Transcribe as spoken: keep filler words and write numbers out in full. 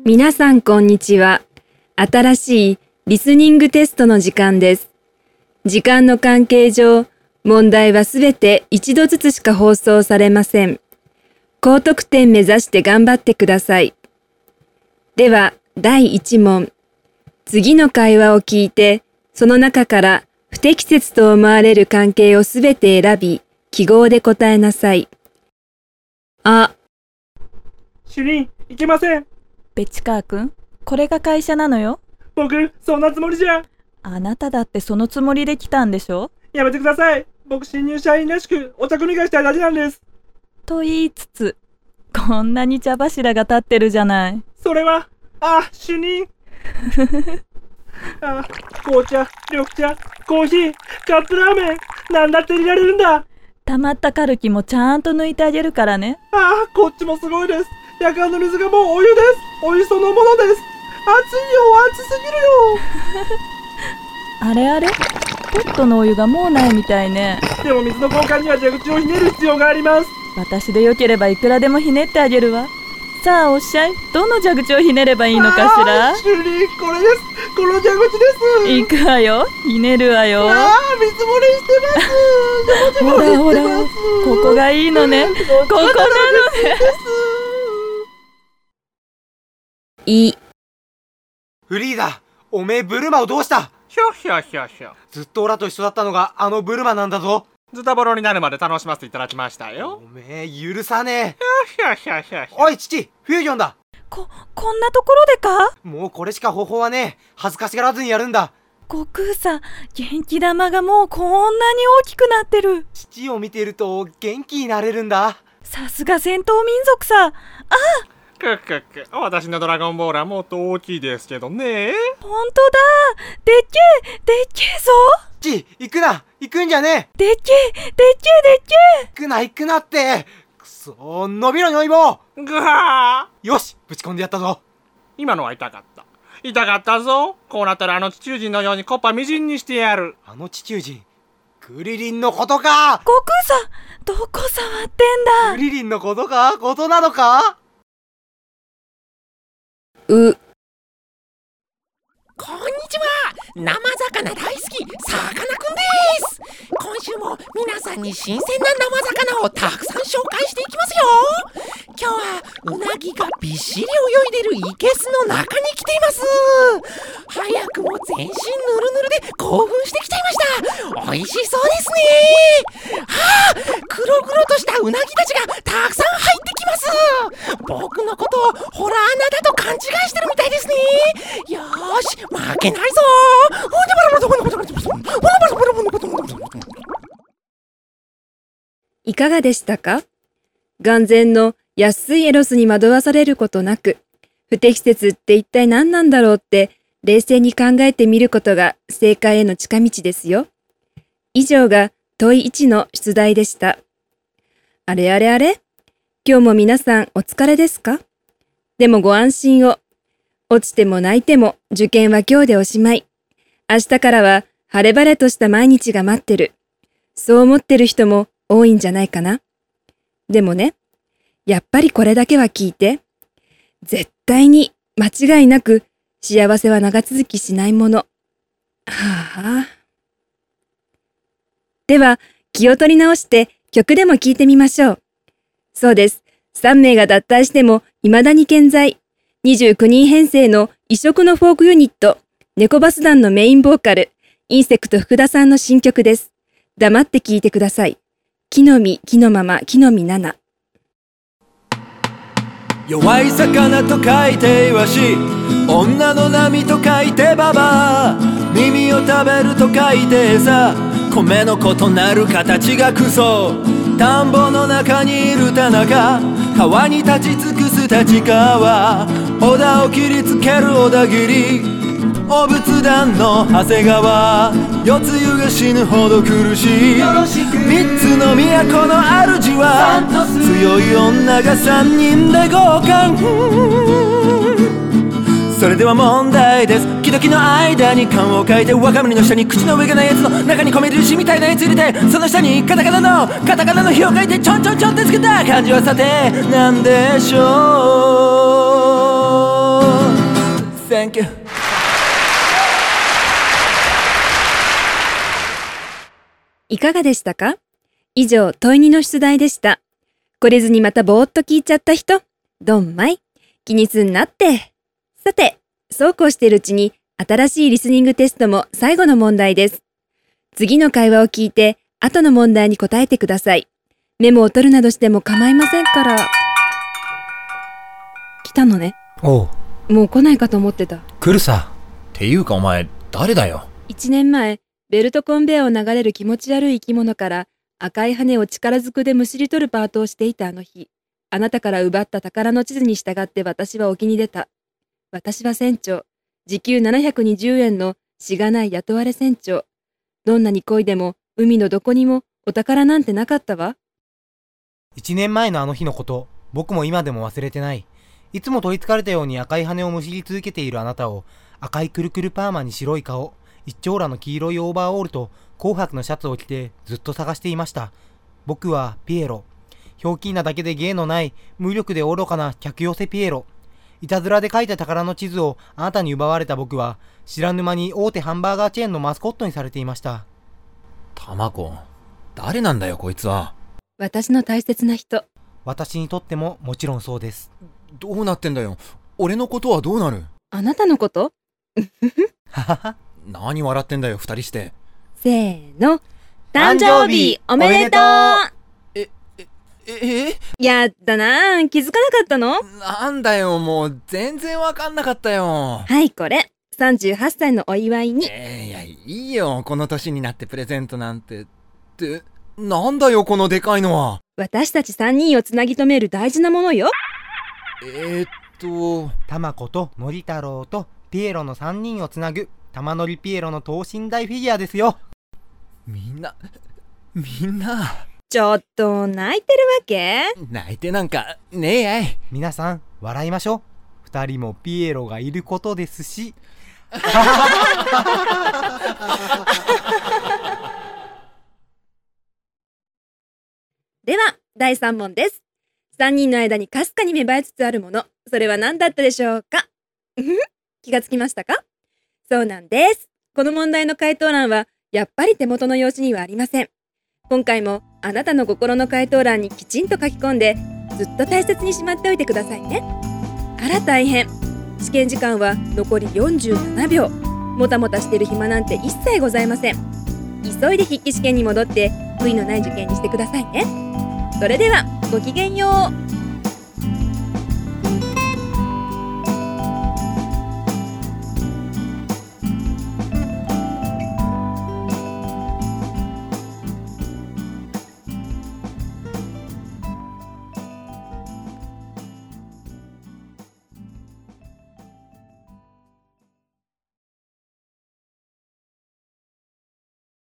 皆さんこんにちは。新しいリスニングテストの時間です。時間の関係上、問題はすべて一度ずつしか放送されません。高得点目指して頑張ってください。では、だいいち問。次の会話を聞いて、その中から不適切と思われる関係をすべて選び、記号で答えなさい。あ。 主任、いけません。 ベチカー君、これが会社なのよ。 僕、そんなつもりじゃ。 あなただってそのつもりで来たんでしょ。 やめてください。僕、新入社員らしくお茶組みがしたいだけなんです。 と言いつつ、こんなに茶柱が立ってるじゃない。 それは、あ、主任。あ、紅茶、緑茶、コーヒー、カップラーメン、なんだって入れられるんだ。 溜まったカルキもちゃんと抜いてあげるからね。 あ、こっちもすごいです。夜間の水がもうお湯です。お湯そのものです。熱いよ、熱すぎるよ。 あれあれ、ポットのお湯がもうないみたいね。 でも水の交換には蛇口をひねる必要があります。 私でよければいくらでもひねってあげるわ。さあおっしゃい、どの蛇口をひねればいいのかしら。 主任、これです。この蛇口です。 いくわよ、ひねるわよ。 ああ、水漏れしてます。 ほらほら、ここがいいのね。ここなのね。 い。 フリーダ、おめえブルマをどうした？ ひょひょひょひょ。 ずっとオラと一緒だったのがあのブルマなんだぞ。 ズタボロになるまで楽しませていただきましたよ。 おめえ許さねえ。 ひょひょひょひょ。 おい父、フュージョンだ。 こ、こんなところでか？ もうこれしか方法はねえ。恥ずかしがらずにやるんだ。 悟空さん、元気玉がもうこんなに大きくなってる。 父を見ていると元気になれるんだ。 さすが戦闘民族さ。ああ、 くくく、私のドラゴンボールはもっと大きいですけどね。 ほんとだ。でっけえ、でっけえぞ。 父、行くな、行くんじゃねえ。でっけえ、でっけえ、でっけえ。 行くな、行くなって。くそー、伸びろよいぼう。 ぐはー。よし、ぶち込んでやったぞ。 今のは痛かった。痛かったぞ。こうなったらあの地中人のようにコッパみじんにしてやる。 あの地中人、クリリンのことか。 悟空さん、どこ触ってんだ。 クリリンのことか、ことなのか。 う。 こんにちは。生魚大好きさかなクンです。今週も皆さんに新鮮な生魚をたくさん紹介していきますよ。今日はうなぎがびっしり泳いでるいけすの中に来ています。早くも全身ぬるぬるで興奮してきちゃいました。美味しそうですね。はあ、黒々としたうなぎたちがたくさん入ってきます。僕のことをホラー穴だと勘違いしてるみたいですね。よーし、負けないぞ。 いかがでしたか？眼前の安いエロスに惑わされることなく、不適切って一体何なんだろうって冷静に考えてみることが正解への近道ですよ。以上が問いいちの出題でした。あれあれあれ？今日も皆さんお疲れですか？でもご安心を。落ちても泣いても受験は今日でおしまい。明日からは晴れ晴れとした毎日が待ってる。そう思ってる人も多いんじゃないかな。でもね、やっぱりこれだけは聞いて。絶対に間違いなく幸せは長続きしないもの。はあ。では気を取り直して曲でも聴いてみましょう。そうです。さんめいが脱退しても未だに健在。にじゅうきゅうにん編成の異色のフォークユニット、猫バス団のメインボーカル、インセクト福田さんの新曲です。黙って聴いてください。木の実、木のまま、木の実なな。 弱い魚と書いてイワシ、女の波と書いてババア、耳を食べると書いて餌、米の異なる形がクソ、田んぼの中にいる田中、川に立ち尽くす立川、小田を切りつける小田切、お仏壇の長谷川、夜露が死ぬほど苦しい、三つの都の主は強い女が三人で強姦。それでは問題です。木々の間に缶を書いて、若者の下に口の上がないやつの中に米印みたいなやつ入れて、その下にカタカナのカタカナの火を書いて、ちょんちょんちょんってつけた漢字はさてなんでしょう。 Thank you。 いかがでしたか？以上、問いにの出題でした。懲りずにまたぼーっと聞いちゃった人、どんまい。気にすんなって。さて、そうこうしているうちに、新しいリスニングテストも最後の問題です。次の会話を聞いて、後の問題に答えてください。メモを取るなどしても構いませんから。来たのね。 おう。 もう来ないかと思ってた。 来るさ。っていうかお前、誰だよ。 一年前、ベルトコンベアを流れる気持ち悪い生き物から赤い羽を力ずくでむしり取るパートをしていたあの日、あなたから奪った宝の地図に従って私は沖に出た。私は船長。時給ななひゃくにじゅうえんのしがない雇われ船長。どんなに漕いでも海のどこにもお宝なんてなかったわ。 一年前のあの日のこと、僕も今でも忘れてない。いつも取りつかれたように赤い羽をむしり続けているあなたを、赤いくるくるパーマに白い顔、一丁羅の黄色いオーバーオールと紅白のシャツを着てずっと探していました。僕はピエロ。ひょうきんなだけで芸のない、無力で愚かな客寄せピエロ。いたずらで書いた宝の地図をあなたに奪われた僕は、知らぬ間に大手ハンバーガーチェーンのマスコットにされていました。 タマコ、誰なんだよこいつは。 私の大切な人。 私にとってももちろんそうです。 どうなってんだよ。俺のことはどうなる？ あなたのこと？ ははは。 何笑ってんだよ二人して。 せーの。誕生日おめでとう。 え、え、ええやったなぁ。気づかなかったの？ なんだよもう全然わかんなかったよ。 はいこれ。さんじゅうはっさいのお祝いに。 えー、いやいいよこの年になってプレゼントなんて。ってなんだよこのでかいのは。 私たちさんにんをつなぎ止める大事なものよ。 えー、っとタマコとノリ太郎とピエロのさんにんをつなぐ玉乗りピエロの等身大フィギュアですよ。 みんなみんなちょっと泣いてるわけ？ 泣いてなんかねえやい。 皆さん笑いましょう。二人もピエロがいることですし。 ではだいさん問です。さんにんの間にかすかに芽生えつつあるもの、それは何だったでしょうか？気がつきましたか？そうなんです。この問題の回答欄はやっぱり手元の用紙にはありません。今回もあなたの心の回答欄にきちんと書き込んでずっと大切にしまっておいてくださいね。あら大変。試験時間は残りよんじゅうななびょう。もたもたしてる暇なんて一切ございません。急いで筆記試験に戻って悔いのない受験にしてくださいね。それではごきげんよう。